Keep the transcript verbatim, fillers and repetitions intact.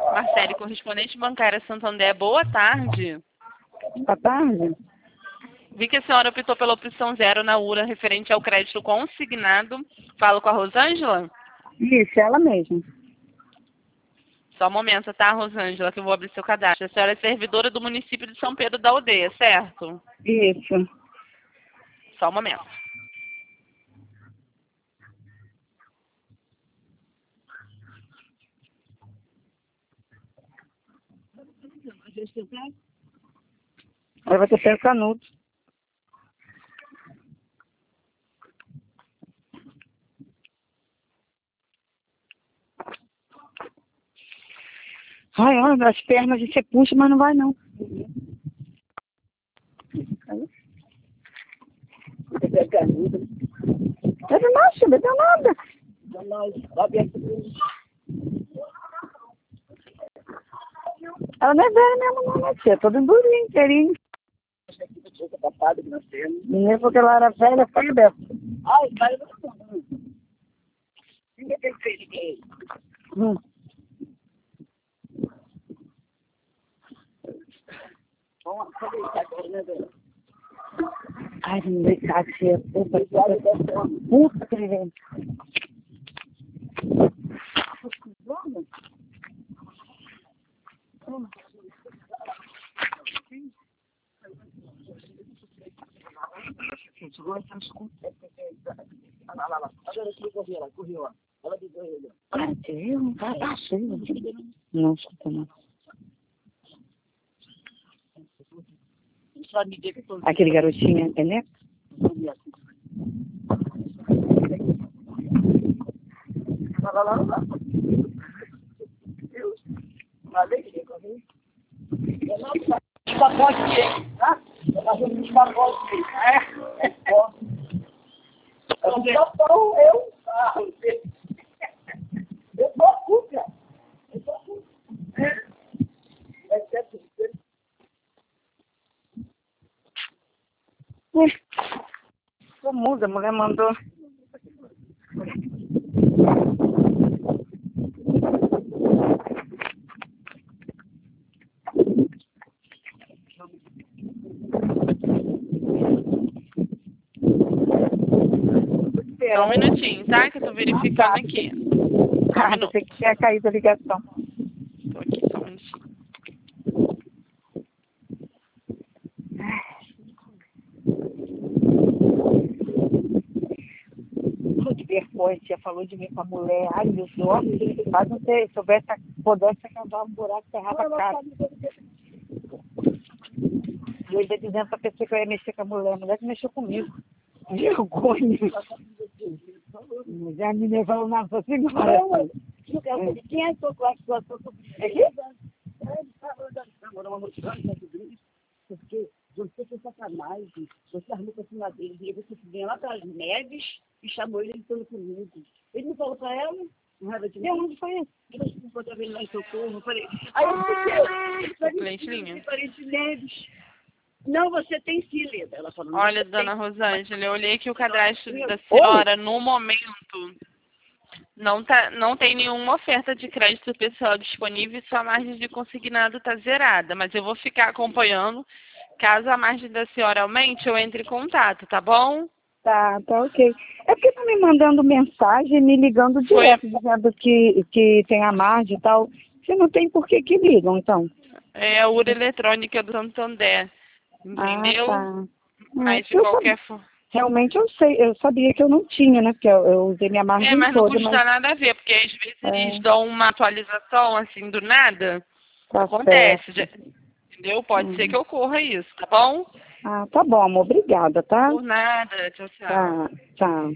Marcele, correspondente bancária Santander, boa tarde. Boa tarde. Vi que a senhora optou pela opção zero na U R A referente ao crédito consignado. Falo com a Rosângela? Isso, ela mesma. Só um momento, tá, Rosângela, que eu vou abrir seu cadastro. A senhora é servidora do município de São Pedro da Aldeia, certo? Isso. Só um momento. Aí vai ter pé canudo. Ai, olha, as pernas você puxa, mas não vai não. Bebe mais, filho, bebeu nada. Ela não é velha mesmo não, né, tia? Todo durinho, inteirinho. Menina, porque ela era velha, foi aberta. Ai, vai, não. Ninguém tem filho ninguém. Hum. Ai, não me dá, tia. Puta, puta que vem. Cara, eu não tá achando. Não, escuta não. Aquele garotinho, entendeu? Pacote, hein? Tá? Os pacotes. É. Eu só tô eu. Eu tô cuca. Eu tô cuca. É certo. Só muda, a mulher mandou. Só um minutinho, tá? Que eu tô verificando aqui. Ah, pensei que tinha caído a ligação. Tô aqui, só um minutinho. Que vergonha, tia falou de mim com a mulher. Ai, meu Deus, mas não sei, se soubesse, pudesse acabar um buraco, ferrava a cara. E eu ia dizendo pra pessoa que eu ia mexer com a mulher, a mulher que mexeu comigo. Vergonha. Mas a menina falou, não, só senhora. Quem é a sua classe? Aqui? Porque você foi sacanagem, você armou pra cima dele, e você vinha lá para as neves e chamou ele pelo comigo. Ele não falou pra ela? Não raiva de mim? Onde foi isso? Ele não pode ver lá em socorro. Eu falei, aí eu falei, parente Neves. Não, você tem sim, Leda. Ela falou, olha, dona Rosângela, eu olhei aqui o cadastro da senhora. No momento, não, tá, não tem nenhuma oferta de crédito pessoal disponível e sua margem de consignado está zerada. Mas eu vou ficar acompanhando. Caso a margem da senhora aumente, eu entre em contato, tá bom? Tá, tá ok. É porque tá me mandando mensagem, me ligando direto, dizendo que, que tem a margem e tal. Se não tem, por que que ligam, então? É a U R A eletrônica do Santander. Entendeu? Ah, tá. Mas de eu qualquer forma. Realmente eu sei, eu sabia que eu não tinha, né? Porque eu, eu usei minha margem É, mas não toda. custa Mas... nada a ver, porque às vezes É. eles dão uma atualização assim do nada. Tá Acontece. certo. Entendeu? Pode Uhum. ser que ocorra isso, tá bom? Ah, tá bom, amor. Obrigada, tá? Por nada. Tchau, tchau. Tá, tchau.